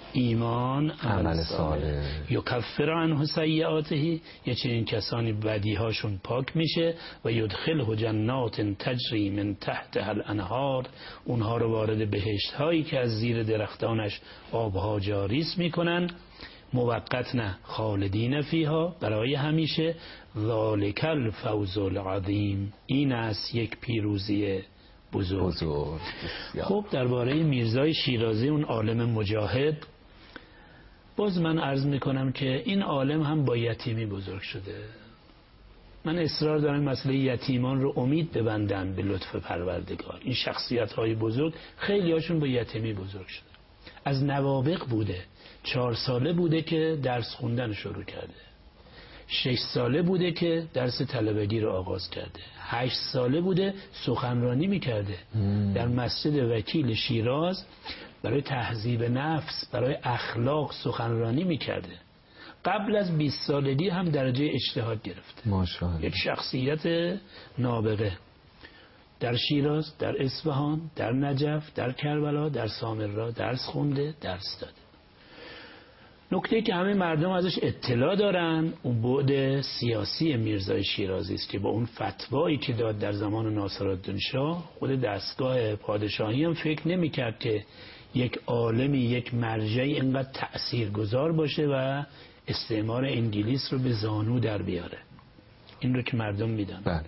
Speaker 3: ایمان، عمل صالح. یکفر عنه سیئاته، یه چنین کسانی بدیهاشون پاک میشه و یدخله جنات تجری من تحتها الانهار، اونها رو وارد بهشت هایی که از زیر درختانش آبها جاری است میکنن، موقت نه خالدین فیها، برای همیشه. ذالک الفوز العظیم، این است یک پیروزی بزرگ. خب درباره میرزای شیرازی، اون عالم مجاهد، باز من عرض میکنم که این عالم هم با یتیمی بزرگ شده. من اصرار دارم مسئله یتیمان رو امید ببندن به لطف پروردگار. این شخصیت های بزرگ خیلی هاشون با یتیمی بزرگ شده. از نوابغ بوده، 4 ساله بوده که درس خوندن شروع کرده، 6 ساله بوده که درس طلبگی رو آغاز کرده، 8 ساله بوده سخنرانی میکرده در مسجد وکیل شیراز، برای تهذیب نفس، برای اخلاق سخنرانی میکرده. قبل از 20 سالگی هم درجه اجتهاد گرفته. ماشاءالله. یک شخصیت نابغه در شیراز، در اصفهان، در نجف، در کربلا، در سامرا درس خونده، درس داده. نکته که همه مردم ازش اطلاع دارن اون بعد سیاسی میرزای شیرازی است که با اون فتوایی که داد در زمان ناصرالدین شاه، خود دستگاه پادشاهی هم فکر نمی‌کرد که یک عالمی، یک مرجعی اینقدر تأثیرگذار باشه و استعمار انگلیس رو به زانو در بیاره. این رو که مردم میدن. بله.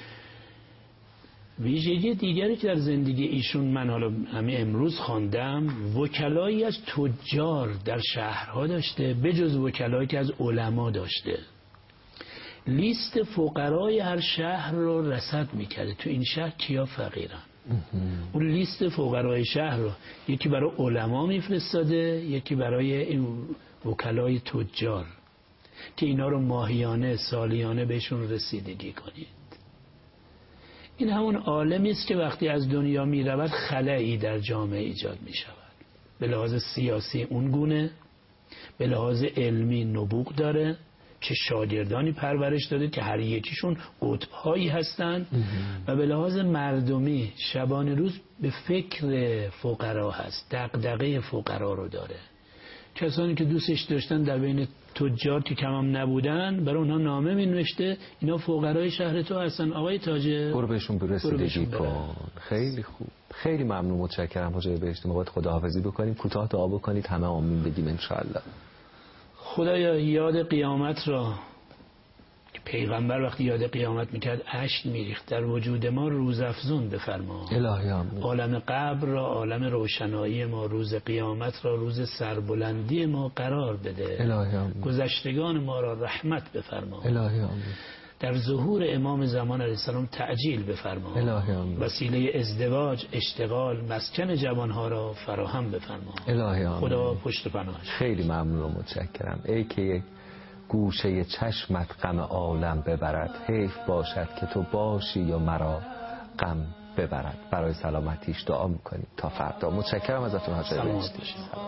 Speaker 3: ویژگی دیگری که در زندگی ایشون من حالا همین امروز خواندم، وکلایی از تجار در شهرها داشته، بجز وکلایی که از علما داشته. لیست فقرای هر شهر رو رصد میکرده، تو این شهر کیا فقیرن. اون لیست فقرای شهر رو یکی برای علما میفرستاده، یکی برای این وکلای تجار که اینا رو ماهیانه، سالیانه بهشون رسیدگی کنید. این همون عالمی است که وقتی از دنیا می رود خلایی در جامعه ایجاد می شود. به لحاظ سیاسی اون گونه، به لحاظ علمی نبوغ داره، چه شاگردانی پرورش داده که هر یکیشون قطب‌هایی هستند، و به لحاظ مردمی شبانه روز به فکر فقرا هست، دغدغه فقرا رو داره. کسانی که دوستش داشتن در بین تجار که کمم نبودن، برای اونها نامه می نوشته اینا فقرای شهر تو هستن، آقای تاجر برو بهشون برسیدگی کن. خیلی خوب، خیلی ممنون، متشکرم. حاجی بهشتی موقع خداحافظی بکنیم، کوتاه دعا بکنید، همه آمین بگیم ان شاء الله. خدایا یاد قیامت را که پیغمبر وقتی یاد قیامت میکرد اشک میریخت، در وجود ما روز افزون بفرما. الهی آمین. عالم قبر را عالم روشنایی ما، روز قیامت را روز سربلندی ما قرار بده. الهی آمین. گذشتگان ما را رحمت بفرما. الهی آمین. در ظهور امام زمان علیه السلام تعجیل بفرما. الهی آمین. وسیله ازدواج، اشتغال، مسکن جوانها را فراهم بفرما. الهی آمین. خدا پشت پناهش. خیلی ممنون و متشکرم. ای که گوشه چشمت غم عالم ببرد، حیف باشد که تو باشی یا مرا غم ببرد. برای سلامتیش دعا میکنیم تا فردا. متشکرم ازتون حاجی بهشتی.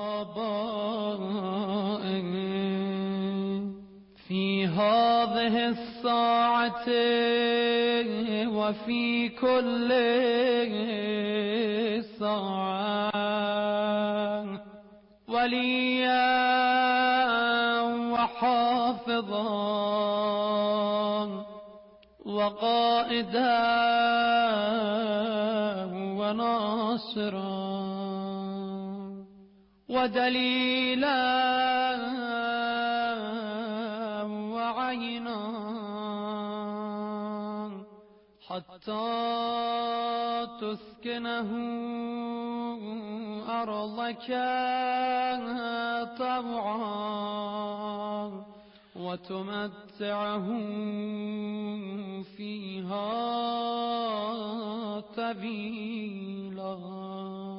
Speaker 4: في هذه الساعة وفي كل ساعة وليا وحافظا وقائدا وناصرا ودليلا وعينا حتى تسكنه أرضك طوعا وتمتعه فيها طويلا.